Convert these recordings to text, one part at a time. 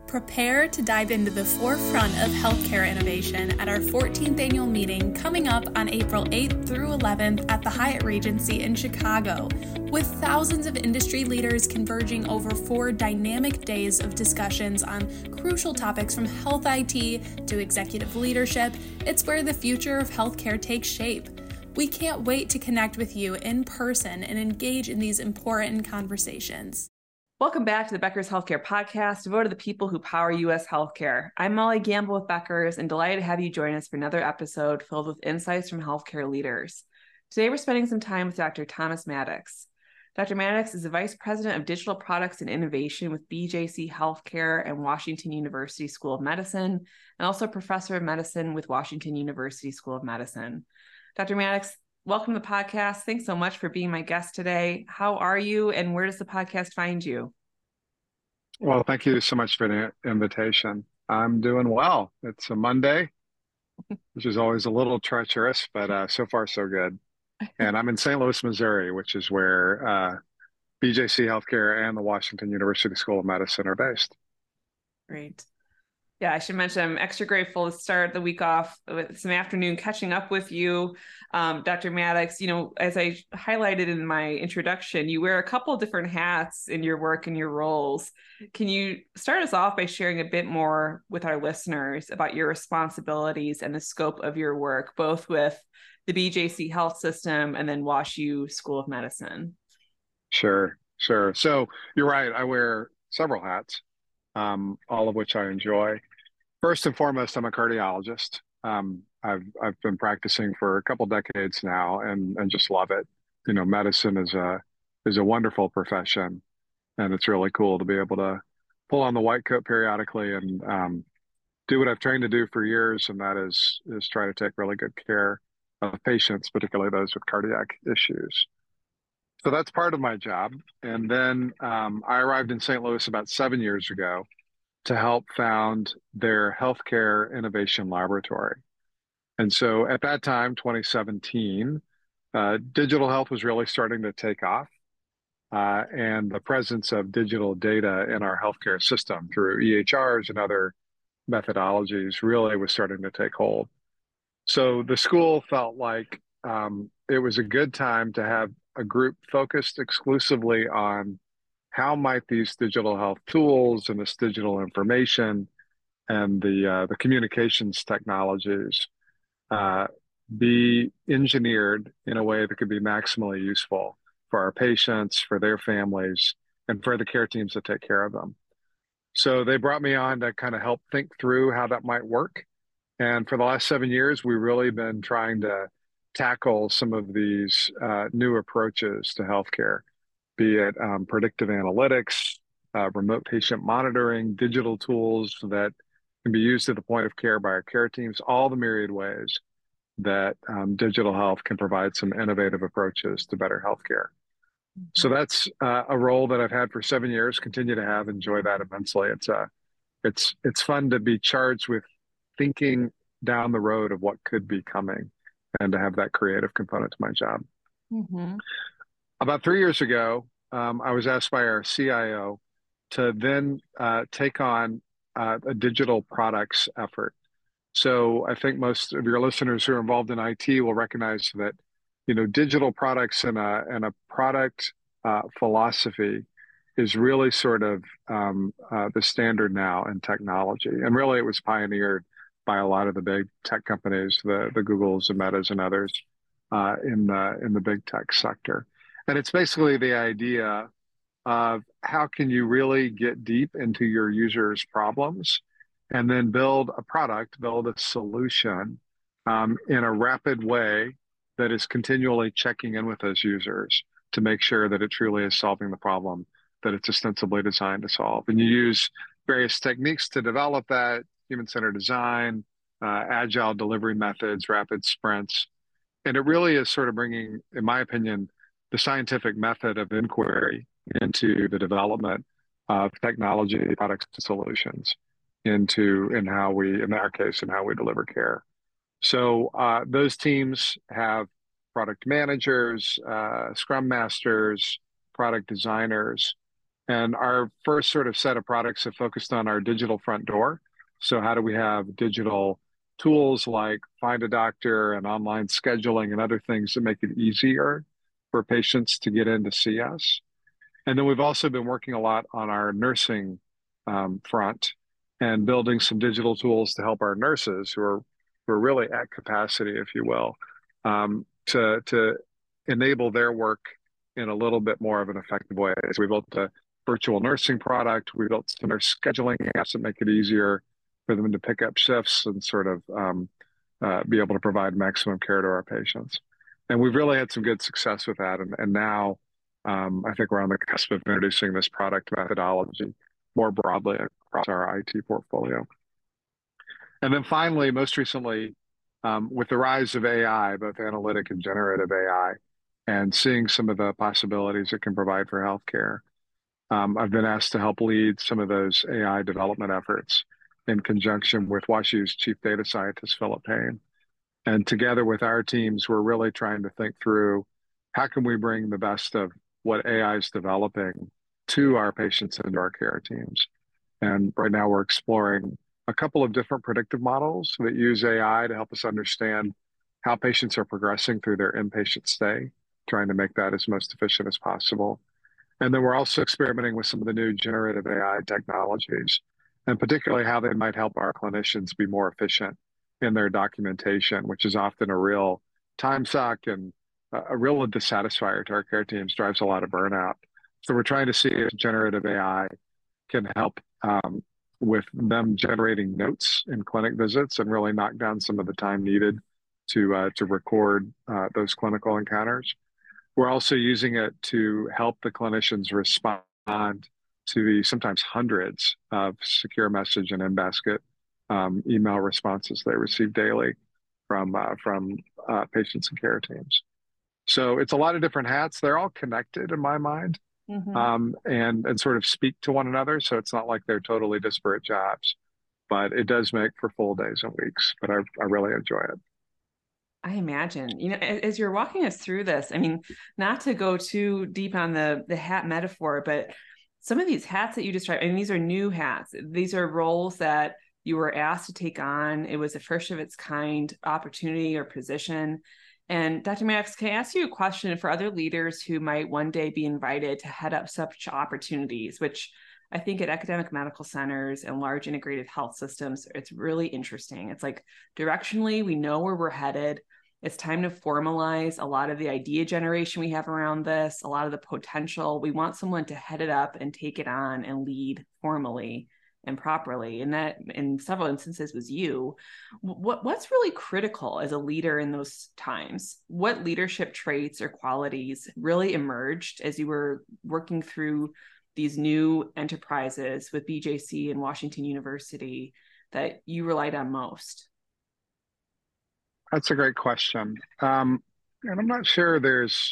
Prepare to dive into the forefront of healthcare innovation at our 14th annual meeting coming up on April 8th through 11th at the Hyatt Regency in Chicago, with thousands of industry leaders converging over 4 dynamic days of discussions on crucial topics from health IT to executive leadership. It's where the future of healthcare takes shape. We can't wait to connect with you in person and engage in these important conversations. Welcome back to the Becker's Healthcare Podcast, devoted to the people who power U.S. healthcare. I'm Molly Gamble with Becker's and delighted to have you join us for another episode filled with insights from healthcare leaders. Today, we're spending some time with Dr. Thomas Maddox. Dr. Maddox is the Vice President of Digital Products and Innovation with BJC Healthcare and Washington University School of Medicine, and also Professor of Medicine with Washington University School of Medicine. Dr. Maddox, welcome to the podcast. Thanks so much for being my guest today. How are you, and where does the podcast find you? Well, thank you so much for the invitation. I'm doing well. It's a Monday, which is always a little treacherous, but so far so good. And I'm in St. Louis, Missouri, which is where BJC Healthcare and the Washington University School of Medicine are based. Great. Yeah, I should mention I'm extra grateful to start the week off with some afternoon catching up with you. Dr. Maddox, as I highlighted in my introduction, you wear a couple of different hats in your work and your roles. Can you start us off by sharing a bit more with our listeners about your responsibilities and the scope of your work, both with the BJC Health System and then WashU School of Medicine? Sure. So you're right. I wear several hats, all of which I enjoy. First and foremost, I'm a cardiologist. I've been practicing for a couple decades now and just love it. Medicine is a wonderful profession, and it's really cool to be able to pull on the white coat periodically and do what I've trained to do for years, and that is try to take really good care of patients, particularly those with cardiac issues. So that's part of my job. And then I arrived in St. Louis about 7 years ago to help found their healthcare innovation laboratory. And so at that time, 2017, digital health was really starting to take off. And the presence of digital data in our healthcare system through EHRs and other methodologies really was starting to take hold. So the school felt like it was a good time to have a group focused exclusively on how might these digital health tools and this digital information and the communications technologies be engineered in a way that could be maximally useful for our patients, for their families, and for the care teams that take care of them. So they brought me on to kind of help think through how that might work. And for the last 7 years, we've really been trying to tackle some of these new approaches to healthcare, be it predictive analytics, remote patient monitoring, digital tools that can be used at the point of care by our care teams, all the myriad ways that digital health can provide some innovative approaches to better healthcare. So that's a role that I've had for 7 years, continue to have, enjoy that immensely. It's fun to be charged with thinking down the road of what could be coming and to have that creative component to my job. Mm-hmm. About 3 years ago, I was asked by our CIO to then take on a digital products effort. So I think most of your listeners who are involved in IT will recognize that, digital products and a product philosophy is really sort of the standard now in technology. And really it was pioneered by a lot of the big tech companies, the Googles, the Metas, and others in the big tech sector. And it's basically the idea of how can you really get deep into your users' problems and then build a product, build a solution in a rapid way that is continually checking in with those users to make sure that it truly is solving the problem that it's ostensibly designed to solve. And you use various techniques to develop that: human-centered design, agile delivery methods, rapid sprints. And it really is sort of bringing, in my opinion, the scientific method of inquiry into the development of technology, products, and solutions in how we, in our case, in how we deliver care. So those teams have product managers, scrum masters, product designers, And our first sort of set of products have focused on our digital front door. So how do we have digital tools like Find a Doctor and online scheduling and other things that make it easier for patients to get in to see us? And then we've also been working a lot on our nursing front and building some digital tools to help our nurses who are really at capacity, if you will, to enable their work in a little bit more of an effective way. So we built a virtual nursing product. We built some nurse scheduling apps that make it easier for them to pick up shifts and sort of be able to provide maximum care to our patients. And we've really had some good success with that. And now I think we're on the cusp of introducing this product methodology more broadly across our IT portfolio. And then finally, most recently, with the rise of AI, both analytic and generative AI, and seeing some of the possibilities it can provide for healthcare, I've been asked to help lead some of those AI development efforts in conjunction with WashU's Chief Data Scientist, Philip Payne. And together with our teams, we're really trying to think through how can we bring the best of what AI is developing to our patients and to our care teams. And right now we're exploring a couple of different predictive models that use AI to help us understand how patients are progressing through their inpatient stay, trying to make that as most efficient as possible. And then we're also experimenting with some of the new generative AI technologies, and particularly how they might help our clinicians be more efficient in their documentation, which is often a real time suck and a real dissatisfier to our care teams, drives a lot of burnout. So we're trying to see if generative AI can help with them generating notes in clinic visits and really knock down some of the time needed to record those clinical encounters. We're also using it to help the clinicians respond to the sometimes hundreds of secure message and in-basket email responses they receive daily from patients and care teams. So it's a lot of different hats. They're all connected in my mind. Mm-hmm. And sort of speak to one another. So it's not like they're totally disparate jobs, but it does make for full days and weeks. But I really enjoy it. I imagine, as you're walking us through this, I mean, not to go too deep on the hat metaphor, but some of these hats that you described, I mean, these are new hats. These are roles that you were asked to take on. It was a first of its kind opportunity or position. And Dr. Maddox, can I ask you a question for other leaders who might one day be invited to head up such opportunities, which I think at academic medical centers and large integrated health systems, it's really interesting. It's like directionally, we know where we're headed. It's time to formalize a lot of the idea generation we have around this, a lot of the potential. We want someone to head it up and take it on and lead formally and properly. And that in several instances was you. What's really critical as a leader in those times? What leadership traits or qualities really emerged as you were working through these new enterprises with BJC and Washington University that you relied on most? That's a great question. And I'm not sure there's,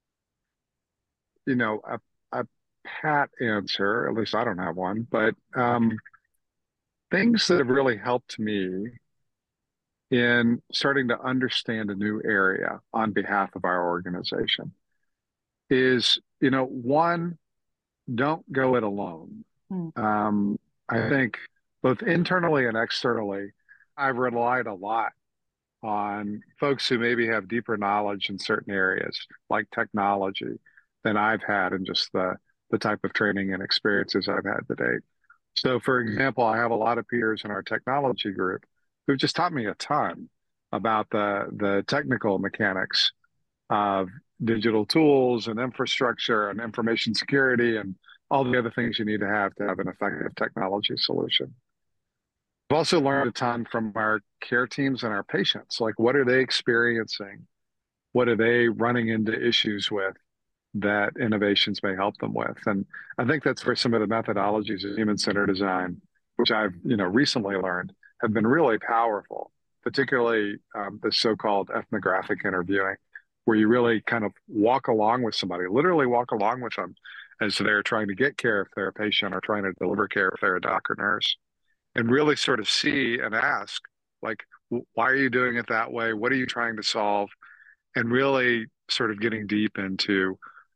a pat answer, at least I don't have one, but things that have really helped me in starting to understand a new area on behalf of our organization is, one, don't go it alone. I think both internally and externally, I've relied a lot on folks who maybe have deeper knowledge in certain areas like technology than I've had in just the type of training and experiences I've had to date. So for example, I have a lot of peers in our technology group who've just taught me a ton about the technical mechanics of digital tools and infrastructure and information security and all the other things you need to have an effective technology solution. I've also learned a ton from our care teams and our patients. Like, what are they experiencing? What are they running into issues with that innovations may help them with? And I think that's where some of the methodologies of human-centered design, which I've recently learned, have been really powerful, particularly the so-called ethnographic interviewing, where you really kind of walk along with somebody, literally walk along with them as they're trying to get care if they're a patient or trying to deliver care if they're a doc or nurse, and really sort of see and ask, like, why are you doing it that way? What are you trying to solve? And really sort of getting deep into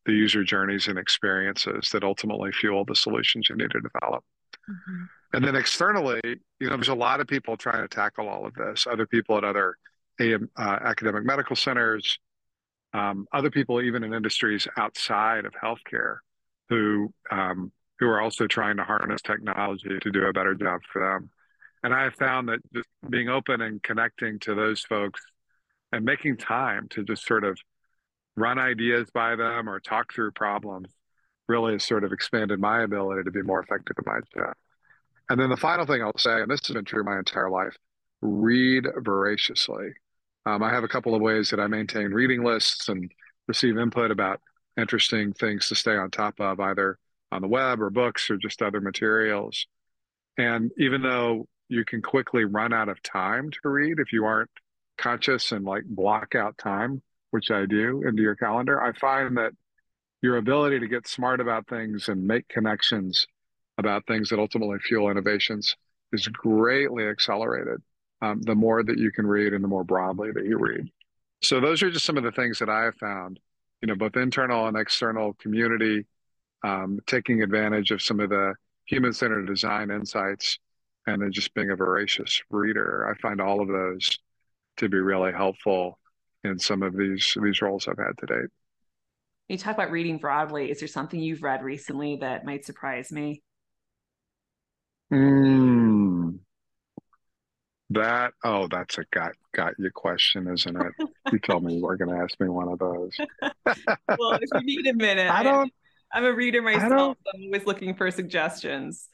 the user journeys and experiences that ultimately fuel the solutions you need to develop. Mm-hmm. And then externally, there's a lot of people trying to tackle all of this. Other people at other academic medical centers, other people even in industries outside of healthcare who are also trying to harness technology to do a better job for them. And I have found that just being open and connecting to those folks and making time to just sort of run ideas by them or talk through problems really has sort of expanded my ability to be more effective in my job. And then the final thing I'll say, and this has been true my entire life, read voraciously. I have a couple of ways that I maintain reading lists and receive input about interesting things to stay on top of, either on the web or books or just other materials. And even though you can quickly run out of time to read if you aren't conscious and like block out time, which I do, into your calendar, I find that your ability to get smart about things and make connections about things that ultimately fuel innovations is greatly accelerated the more that you can read and the more broadly that you read. So those are just some of the things that I have found, both internal and external community, taking advantage of some of the human-centered design insights, and then just being a voracious reader. I find all of those to be really helpful in some of these roles I've had to date. You talk about reading broadly. Is there something you've read recently that might surprise me? That's a got you question, isn't it? You told me you were going to ask me one of those. Well, if you need a minute, I'm a reader myself. So I'm always looking for suggestions.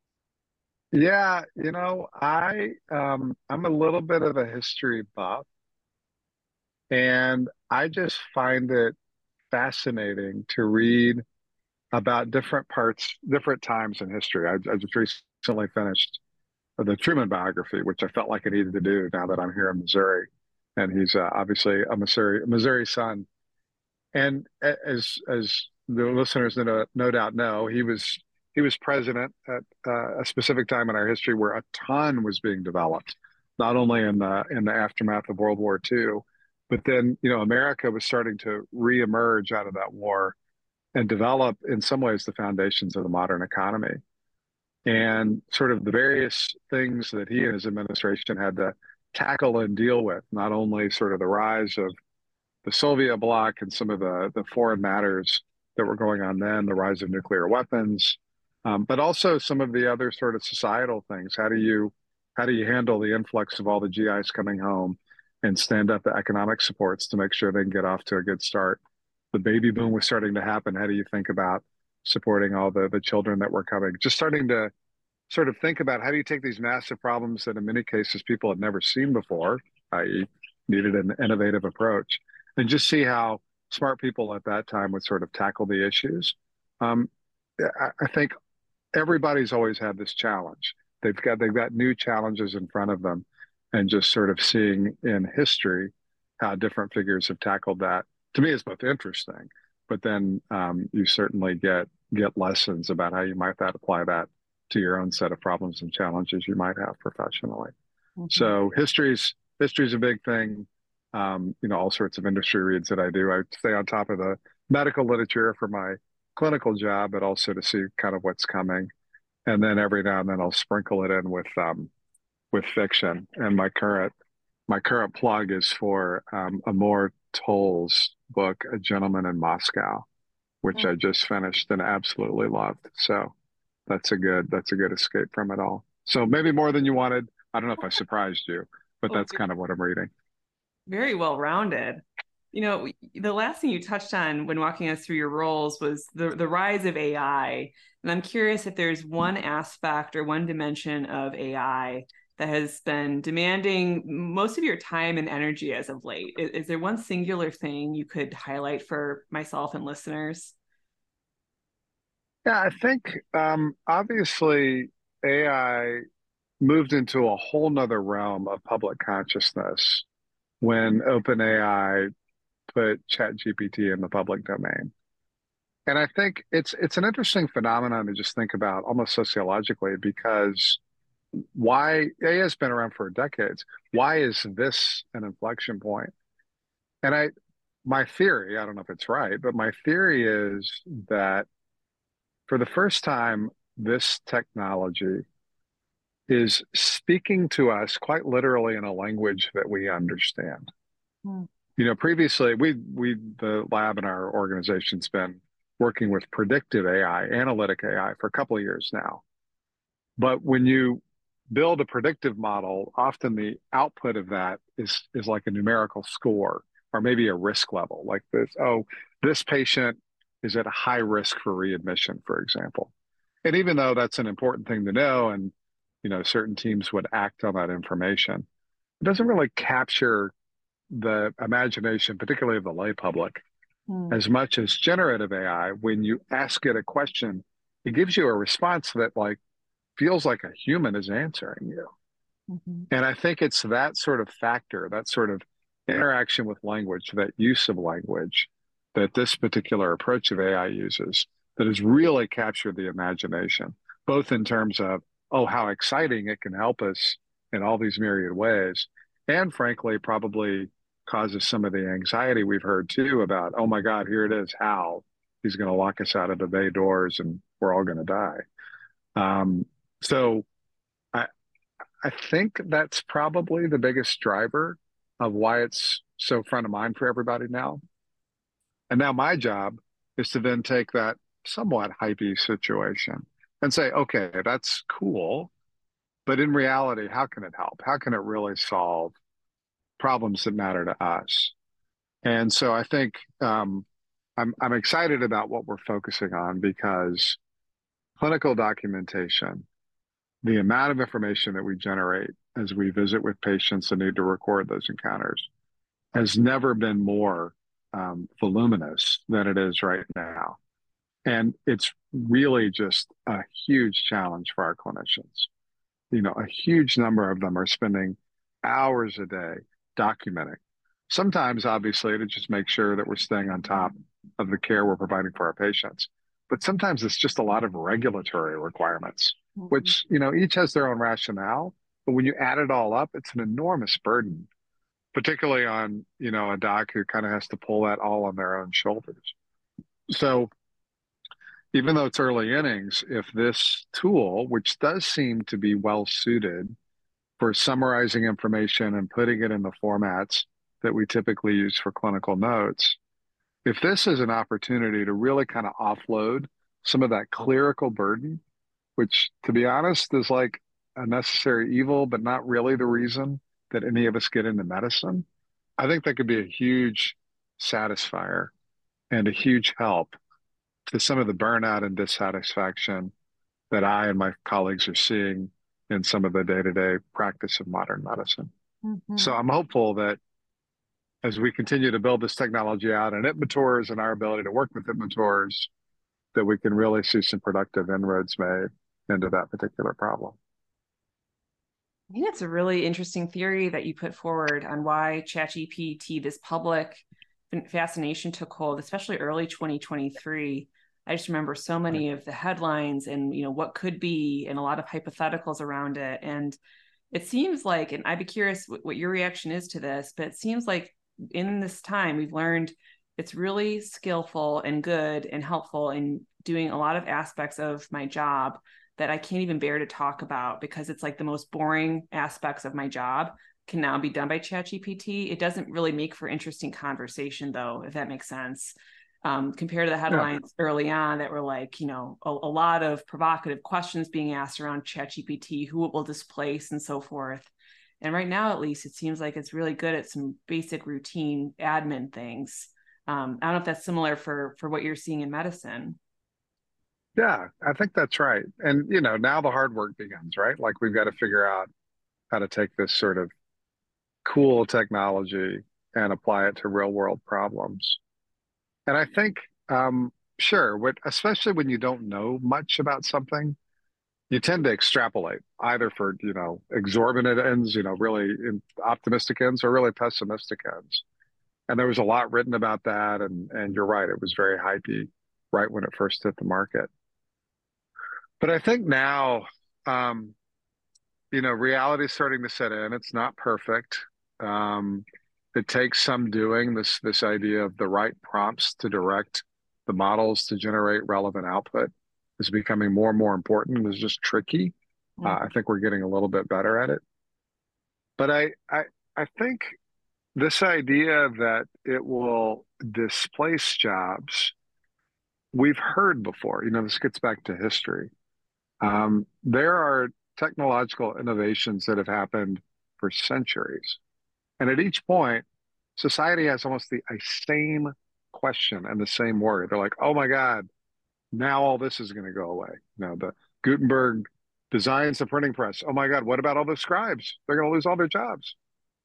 Yeah, I'm a little bit of a history buff, and I just find it fascinating to read about different times in history. I just recently finished the Truman biography, which I felt like I needed to do now that I'm here in Missouri, and he's obviously a Missouri son. And as the listeners no doubt know, he was president at a specific time in our history where a ton was being developed, not only in the aftermath of World War II, but then America was starting to reemerge out of that war and develop in some ways the foundations of the modern economy. And sort of the various things that he and his administration had to tackle and deal with, not only sort of the rise of the Soviet bloc and some of the foreign matters that were going on then, the rise of nuclear weapons, but also some of the other sort of societal things. How do you handle the influx of all the GIs coming home and stand up the economic supports to make sure they can get off to a good start? The baby boom was starting to happen. How do you think about supporting all the children that were coming? Just starting to sort of think about how do you take these massive problems that in many cases people had never seen before, i.e. needed an innovative approach, and just see how smart people at that time would sort of tackle the issues. I think everybody's always had this challenge. They've got new challenges in front of them, and just sort of seeing in history how different figures have tackled that, to me, is both interesting, but then you certainly get lessons about how you might apply that to your own set of problems and challenges you might have professionally. Mm-hmm. So history's a big thing. All sorts of industry reads that I do. I stay on top of the medical literature for my clinical job, but also to see kind of what's coming. And then every now and then I'll sprinkle it in with fiction. And my current plug is for Amor Towles' book, A Gentleman in Moscow, which I just finished and absolutely loved. So that's a good escape from it all. So maybe more than you wanted. I don't know if I surprised you, but that's kind of what I'm reading. Very well rounded. The last thing you touched on when walking us through your roles was the rise of AI. And I'm curious if there's one aspect or one dimension of AI that has been demanding most of your time and energy as of late. Is there one singular thing you could highlight for myself and listeners? Yeah, I think obviously AI moved into a whole nother realm of public consciousness when OpenAI put ChatGPT in the public domain. And I think it's an interesting phenomenon to just think about almost sociologically, because why AI has been around for decades. Why is this an inflection point? And my theory, I don't know if it's right, but my theory is that for the first time, this technology is speaking to us quite literally in a language that we understand. Hmm. Previously the lab in our organization's been working with predictive AI, analytic AI for a couple of years now. But when you build a predictive model, often the output of that is like a numerical score or maybe a risk level, like this, oh, this patient is at a high risk for readmission, for example. And even though that's an important thing to know, and certain teams would act on that information, it doesn't really capture the imagination, particularly of the lay public, Hmm. as much as generative AI. When you ask it a question, it gives you a response that like feels like a human is answering you. Mhm. And I think it's that sort of factor, that sort of interaction with language, that use of language that this particular approach of AI uses that has really captured the imagination, both in terms of, oh, how exciting it can help us in all these myriad ways, and frankly, probably causes some of the anxiety we've heard too about, oh my God, here it is, how he's going to lock us out of the bay doors and we're all going to die. So I, I think that's probably the biggest driver of why it's so front of mind for everybody now. And now my job is to then take that somewhat hypey situation and say, okay, that's cool, but in reality, how can it help? How can it really solve problems that matter to us? And so I think I'm excited about what we're focusing on, because clinical documentation, the amount of information that we generate as we visit with patients and need to record those encounters, has never been more voluminous than it is right now. And it's really just a huge challenge for our clinicians. A huge number of them are spending hours a day documenting. Sometimes, obviously, to just make sure that we're staying on top of the care we're providing for our patients. But sometimes it's just a lot of regulatory requirements, Mhm. which, each has their own rationale. But when you add it all up, it's an enormous burden, particularly on, a doc who kind of has to pull that all on their own shoulders. So even though it's early innings, if this tool, which does seem to be well suited for summarizing information and putting it in the formats that we typically use for clinical notes, if this is an opportunity to really kind of offload some of that clerical burden, which, to be honest, is like a necessary evil, but not really the reason that any of us get into medicine, I think that could be a huge satisfier and a huge help to some of the burnout and dissatisfaction that I and my colleagues are seeing in some of the day-to-day practice of modern medicine. So Mhm. I'm hopeful that as we continue to build this technology out and it matures, and our ability to work with it matures, that we can really see some productive inroads made into that particular problem. I think it's a really interesting theory that you put forward on why ChatGPT, this public fascination took hold, especially early 2023. I just remember so Right. many of the headlines and what could be, and a lot of hypotheticals around it. And it seems like, and I'd be curious what your reaction is to this, but it seems like in this time we've learned it's really skillful and good and helpful in doing a lot of aspects of my job that I can't even bear to talk about, because it's like the most boring aspects of my job can now be done by ChatGPT. It doesn't really make for interesting conversation, though, if that makes sense. Compared to the Yeah. headlines early on that were like, a lot of provocative questions being asked around ChatGPT, who it will displace, and so forth. And right now, at least, it seems like it's really good at some basic routine admin things. I don't know if that's similar for what you're seeing in medicine. Yeah, I think that's right. And, now the hard work begins, right? Like we've got to figure out how to take this sort of cool technology and apply it to real world problems. And I think, sure, especially when you don't know much about something, you tend to extrapolate either for, exorbitant ends, really optimistic ends, or really pessimistic ends. And there was a lot written about that. And you're right, it was very hypey right when it first hit the market. But I think now, reality is starting to set in. It's not perfect. Um, it takes some doing. This idea of the right prompts to direct the models to generate relevant output is becoming more and more important. It's just tricky. I think we're getting a little bit better at it. But I think this idea that it will displace jobs, we've heard before. This gets back to history. There are technological innovations that have happened for centuries. And at each point, society has almost the same question and the same worry. They're like, oh my God, now all this is going to go away. The Gutenberg designs the printing press. Oh my God, what about all the scribes? They're going to lose all their jobs.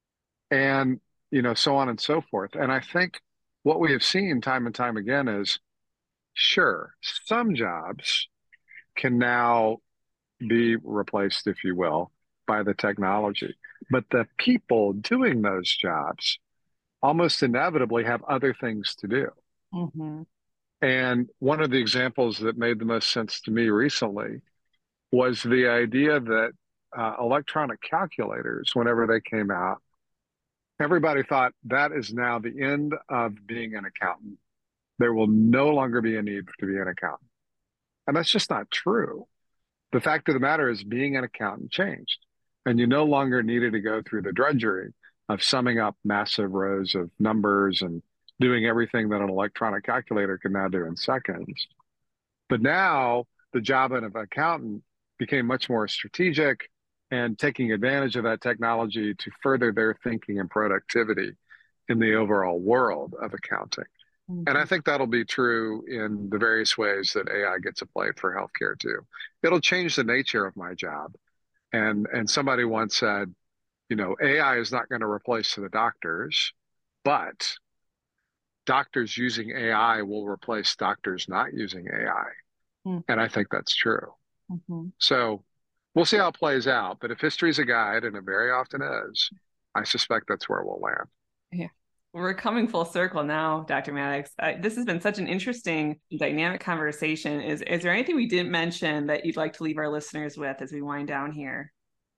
And, so on and so forth. And I think what we have seen time and time again is, sure, some jobs can now be replaced, if you will, by the technology. But the people doing those jobs almost inevitably have other things to do. Mm-hmm. And one of the examples that made the most sense to me recently was the idea that electronic calculators, whenever they came out, everybody thought that is now the end of being an accountant. There will no longer be a need to be an accountant. And that's just not true. The fact of the matter is being an accountant changed, and you no longer needed to go through the drudgery of summing up massive rows of numbers and doing everything that an electronic calculator can now do in seconds. But now the job of an accountant became much more strategic and taking advantage of that technology to further their thinking and productivity in the overall world of accounting. Mm-hmm. And I think that'll be true in the various ways that AI gets applied for healthcare too. It'll change the nature of my job. And somebody once said, AI is not going to replace the doctors, but doctors using AI will replace doctors not using AI. Mm-hmm. And I think that's true. Mm-hmm. So we'll see how it plays out. But if history's a guide, and it very often is, I suspect that's where we'll land. Yeah. We're coming full circle now, Dr. Maddox. This has been such an interesting, dynamic conversation. Is there anything we didn't mention that you'd like to leave our listeners with as we wind down here?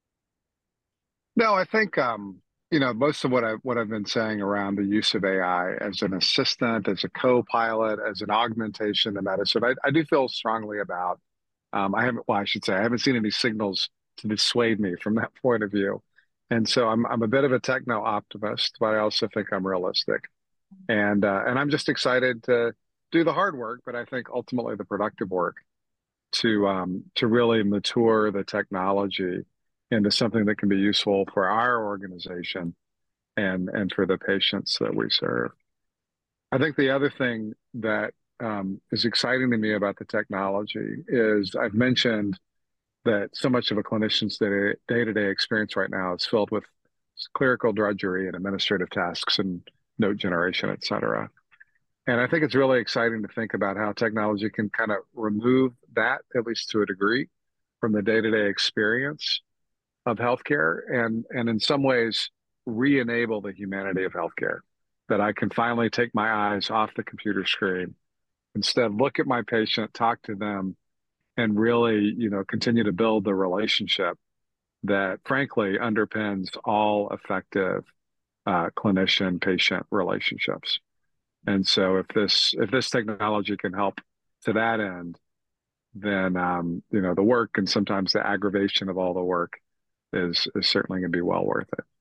No, I think most of what I've been saying around the use of AI as an assistant, as a co-pilot, as an augmentation to medicine, I do feel strongly about. I haven't seen any signals to dissuade me from that point of view. And so I'm a bit of a techno optimist, but I also think I'm realistic. And I'm just excited to do the hard work, but I think ultimately the productive work to really mature the technology into something that can be useful for our organization and for the patients that we serve. I think the other thing that is exciting to me about the technology is I've mentioned that so much of a clinician's day-to-day experience right now is filled with clerical drudgery and administrative tasks and note generation, et cetera. And I think it's really exciting to think about how technology can kind of remove that, at least to a degree, from the day-to-day experience of healthcare and in some ways re-enable the humanity of healthcare, that I can finally take my eyes off the computer screen, instead look at my patient, talk to them, and really, continue to build the relationship that frankly underpins all effective clinician-patient relationships. And so if this technology can help to that end, then the work and sometimes the aggravation of all the work is certainly going to be well worth it.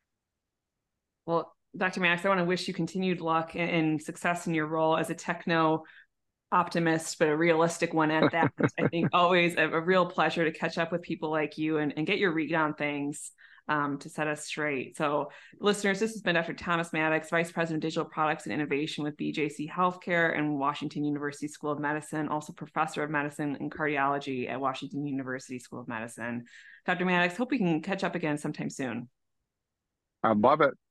Well, Dr. Maddox, I want to wish you continued luck and success in your role as a techno optimist, but a realistic one at that. I think always a real pleasure to catch up with people like you and get your read on things to set us straight. So listeners, this has been Dr. Thomas Maddox, Vice President of Digital Products and Innovation with BJC Healthcare and Washington University School of Medicine, also Professor of Medicine and Cardiology at Washington University School of Medicine. Dr. Maddox, hope we can catch up again sometime soon. I love it.